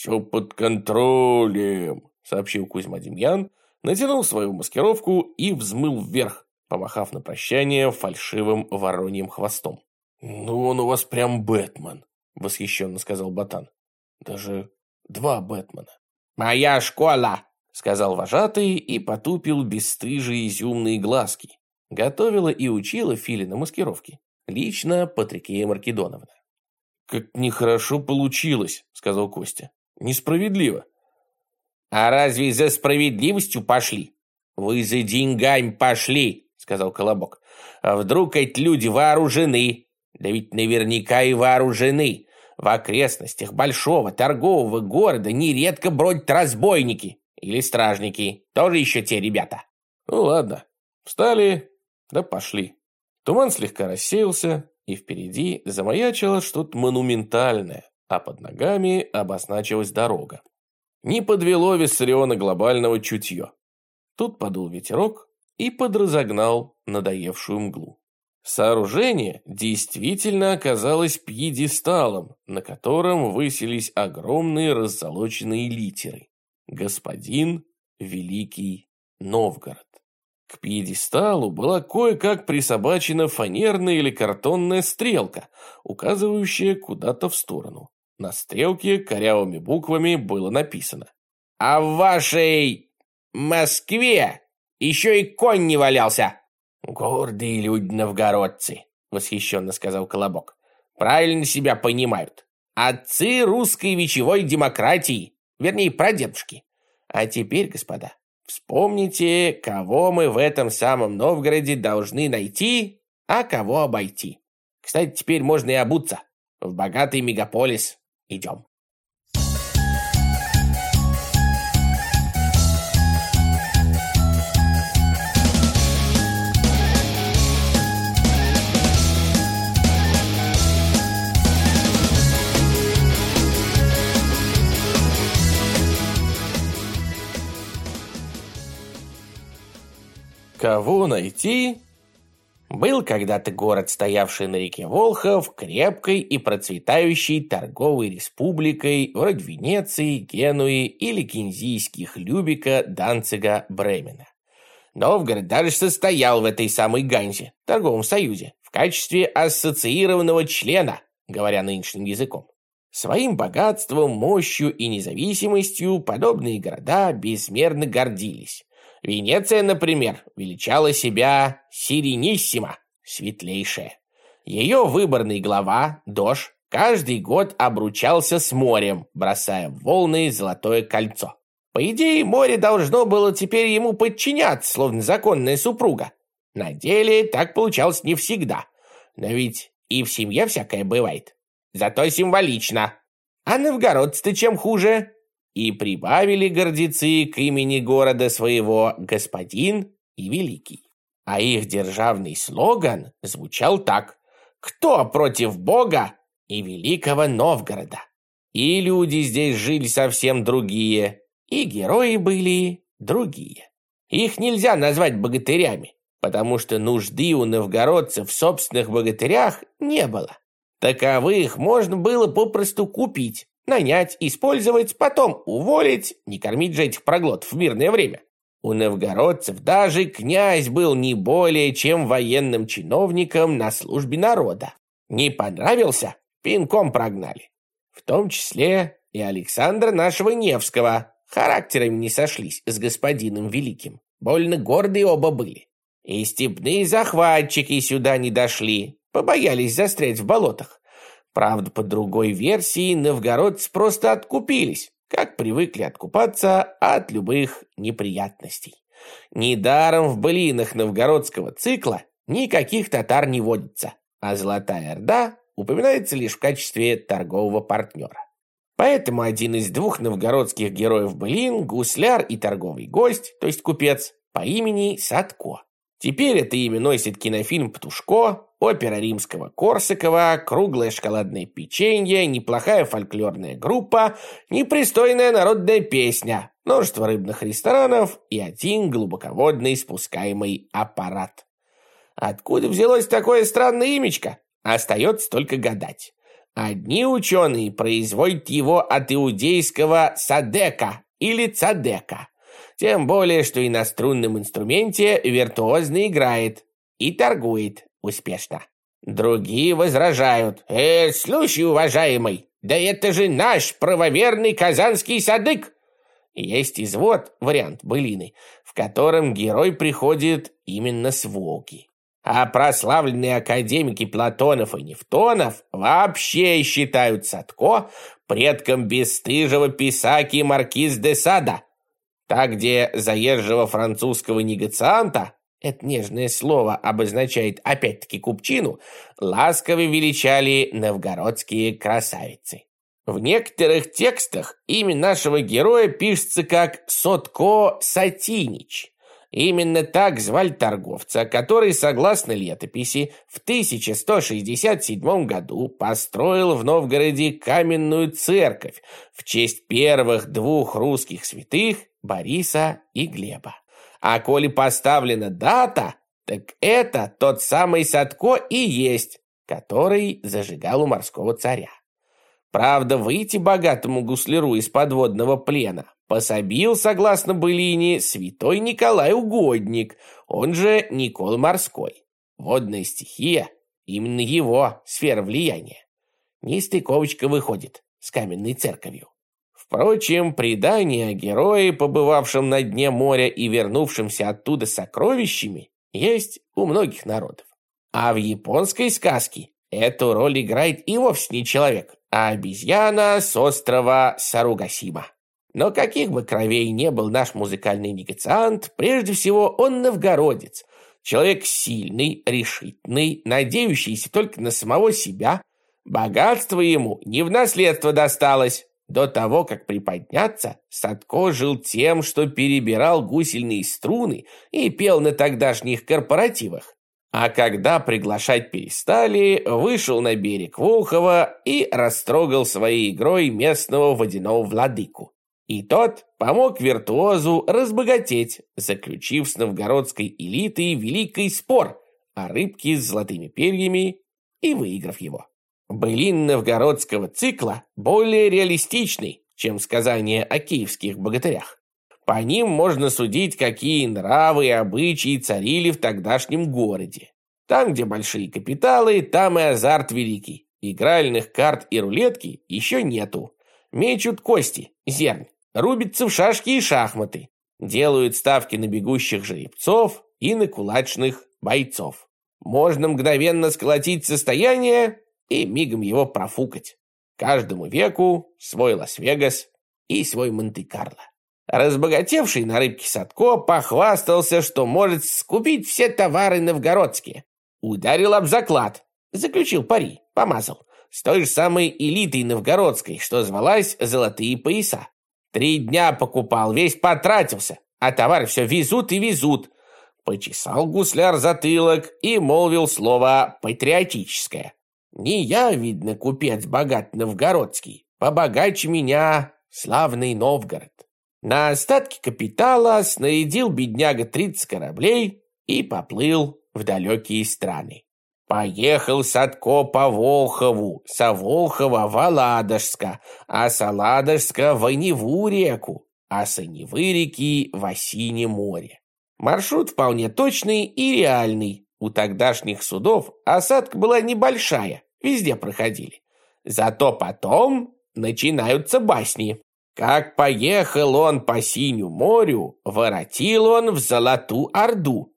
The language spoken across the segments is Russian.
«Все под контролем», — сообщил Кузьма Демьян, натянул свою маскировку и взмыл вверх, помахав на прощание фальшивым вороньим хвостом. «Ну, он у вас прям Бэтмен», — восхищенно сказал Ботан. «Даже 2 Бэтмена». «Моя школа», — сказал вожатый и потупил бесстыжие изюмные глазки. Готовила и учила Филина маскировки. Лично Патрикея Маркедоновна. «Как нехорошо получилось», — сказал Костя. «Несправедливо». «А разве за справедливостью пошли? Вы за деньгами пошли», — сказал Колобок. «А вдруг эти люди вооружены? Да ведь наверняка и вооружены. В окрестностях большого торгового города нередко бродят разбойники или стражники. Тоже еще те ребята». «Ну ладно, встали, да пошли». Туман слегка рассеялся, и впереди замаячило что-то монументальное, а под ногами обозначилась дорога. Не подвело Виссариона глобального чутье. Тут подул ветерок и подразогнал надоевшую мглу. Сооружение действительно оказалось пьедесталом, на котором высились огромные раззолоченные литеры: «Господин Великий Новгород». К пьедесталу была кое-как присобачена фанерная или картонная стрелка, указывающая куда-то в сторону. На стрелке корявыми буквами было написано: «А в вашей Москве еще и конь не валялся». «Гордые люди новгородцы», — восхищенно сказал Колобок. «Правильно себя понимают. Отцы русской вечевой демократии, вернее, прадедушки. А теперь, господа, вспомните, кого мы в этом самом Новгороде должны найти, а кого обойти. Кстати, теперь можно и обуться. В богатый мегаполис идем». Кого найти? Был когда-то город, стоявший на реке Волхов, крепкой и процветающей торговой республикой, вроде Венеции, Генуи или кензийских Любека, Данцига, Бремена. Новгород даже состоял в этой самой Ганзе, торговом союзе, в качестве ассоциированного члена, говоря нынешним языком. Своим богатством, мощью и независимостью подобные города безмерно гордились. Венеция, например, величала себя Сирениссимо, светлейшая. Ее выборный глава, Дож, каждый год обручался с морем, бросая в волны золотое кольцо. По идее, море должно было теперь ему подчиняться, словно законная супруга. На деле так получалось не всегда. Но ведь и в семье всякое бывает. Зато символично. А новгородцы-то чем хуже? И прибавили гордецы к имени города своего «Господин» и «Великий». А их державный слоган звучал так: «Кто против Бога и Великого Новгорода?» И люди здесь жили совсем другие, и герои были другие. Их нельзя назвать богатырями, потому что нужды у новгородцев в собственных богатырях не было. Таковых можно было попросту купить, нанять, использовать, потом уволить, не кормить же этих проглотов в мирное время. У новгородцев даже князь был не более чем военным чиновником на службе народа. Не понравился – пинком прогнали. В том числе и Александра нашего Невского. Характерами не сошлись с господином Великим. Больно гордые оба были. И степные захватчики сюда не дошли, побоялись застрять в болотах. Правда, по другой версии, новгородцы просто откупились, как привыкли откупаться от любых неприятностей. Недаром в былинах новгородского цикла никаких татар не водится, а Золотая Орда упоминается лишь в качестве торгового партнера. Поэтому один из 2 новгородских героев былин – гусляр и торговый гость, то есть купец, по имени Садко. Теперь это имя носит кинофильм «Птушко», опера Римского-Корсакова, круглое шоколадное печенье, неплохая фольклорная группа, непристойная народная песня, множество рыбных ресторанов и один глубоководный спускаемый аппарат. Откуда взялось такое странное имечко? Остается только гадать. Одни ученые производят его от иудейского садека или цадека. Тем более, что и на струнном инструменте виртуозно играет и торгует успешно. Другие возражают: слушай, уважаемый, да это же наш правоверный казанский садык. Есть извод, вариант былины, в котором герой приходит именно с Волги. А прославленные академики Платонов и Нефтонов вообще считают Садко предком бесстыжего писаки маркиз де Сада. Так, где заезжего французского негацианта, это нежное слово обозначает опять-таки купчину, ласково величали новгородские красавицы. В некоторых текстах имя нашего героя пишется как Сотко Сатинич. Именно так звали торговца, который, согласно летописи, в 1167 году построил в Новгороде каменную церковь в честь первых двух русских святых Бориса и Глеба. А коли поставлена дата, так это тот самый Садко и есть, который зажигал у морского царя. Правда, выйти богатому гусляру из подводного плена пособил, согласно былине, святой Николай Угодник, он же Никол Морской. Водная стихия – именно его сфера влияния. Нестыковочка выходит с каменной церковью. Впрочем, предание о герое, побывавшем на дне моря и вернувшемся оттуда с сокровищами, есть у многих народов. А в японской сказке эту роль играет и вовсе не человек, а обезьяна с острова Саругасима. Но каких бы кровей не был наш музыкальный негациант, прежде всего он новгородец, человек сильный, решительный, надеющийся только на самого себя. Богатство ему не в наследство досталось. До того, как приподняться, Садко жил тем, что перебирал гусельные струны и пел на тогдашних корпоративах. А когда приглашать перестали, вышел на берег Волхова и растрогал своей игрой местного водяного владыку. И тот помог виртуозу разбогатеть, заключив с новгородской элитой великий спор о рыбке с золотыми перьями и выиграв его. Былин новгородского цикла более реалистичный, чем сказания о киевских богатырях. По ним можно судить, какие нравы и обычаи царили в тогдашнем городе. Там, где большие капиталы, там и азарт великий. Игральных карт и рулетки еще нету. Мечут кости, зернь, рубятся в шашки и шахматы. Делают ставки на бегущих жеребцов и на кулачных бойцов. Можно мгновенно сколотить состояние и мигом его профукать. Каждому веку свой Лас-Вегас и свой Монте-Карло. Разбогатевший на рыбке Садко похвастался, что может скупить все товары новгородские. Ударил об заклад, заключил пари, помазал, с той же самой элитой новгородской, что звалась «Золотые пояса». 3 дня покупал, весь потратился, а товары все везут и везут. Почесал гусляр затылок и молвил слово патриотическое. Не я, видно, купец богат новгородский, побогаче меня славный Новгород. На остатки капитала снарядил бедняга 30 кораблей и поплыл в далекие страны. Поехал Садко по Волхову, со Волхова в Аладожска, а с Аладожска в Оневу реку, а с Оневы реки в Осине море. Маршрут вполне точный и реальный. У тогдашних судов осадка была небольшая, везде проходили. Зато потом начинаются басни. Как поехал он по Синему морю, воротил он в Золотую Орду.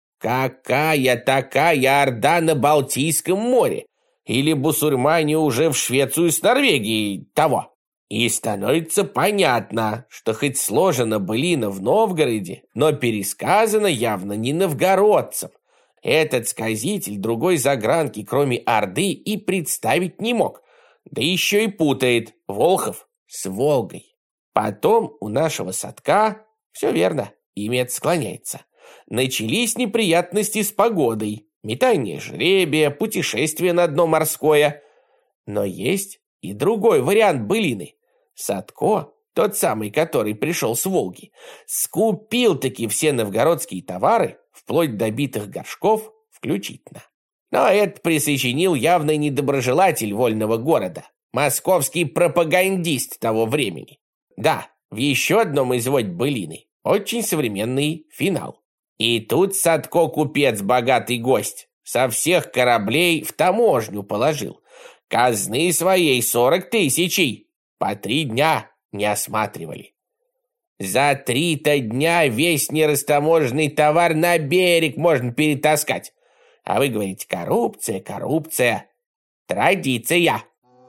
Какая такая Орда на Балтийском море? Или бусурмане уже в Швецию с Норвегией того? И становится понятно, что хоть сложена былина в Новгороде, но пересказана явно не новгородцем. Этот сказитель другой загранки, кроме Орды, и представить не мог. Да еще и путает Волхов с Волгой. Потом у нашего Садка, все верно, имя это склоняется. Начались неприятности с погодой, метание жребия, путешествие на дно морское. Но есть и другой вариант былины. Садко, тот самый, который пришел с Волги, скупил таки все новгородские товары, вплоть до битых горшков включительно. Но это присочинил явный недоброжелатель вольного города, московский пропагандист того времени. Да, в еще одном изводь былины очень современный финал. И тут Садко купец, богатый гость, со всех кораблей в таможню положил. Казны своей 40 тысячей. По 3 дня не осматривали. За 3-то дня весь нерастаможенный товар на берег можно перетаскать. А вы говорите, коррупция, коррупция. Традиция.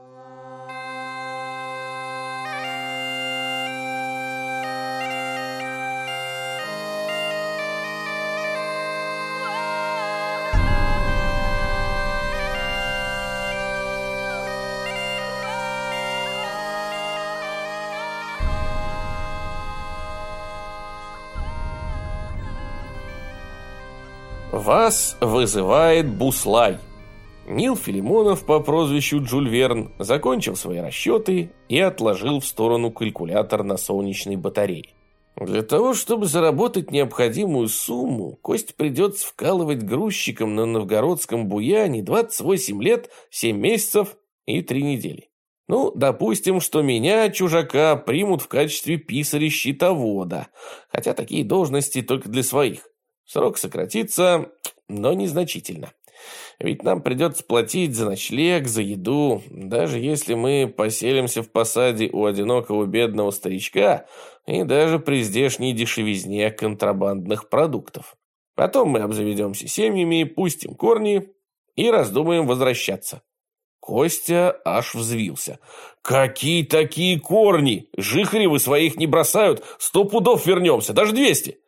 Вас вызывает Буслай. Нил Филимонов по прозвищу Жюль Верн закончил свои расчеты и отложил в сторону калькулятор на солнечной батарее. Для того, чтобы заработать необходимую сумму, Кость придется вкалывать грузчиком на новгородском буяне 28 лет, 7 месяцев и 3 недели. Ну, допустим, что меня, чужака, примут в качестве писаря-счетовода, хотя такие должности только для своих. Срок сократится, но незначительно. Ведь нам придется платить за ночлег, за еду. Даже если мы поселимся в посаде у одинокого бедного старичка и даже при здешней дешевизне контрабандных продуктов. Потом мы обзаведемся семьями, пустим корни и раздумаем возвращаться. Костя аж взвился. «Какие такие корни? Жихаревы своих не бросают, 100 пудов вернемся, даже 200!»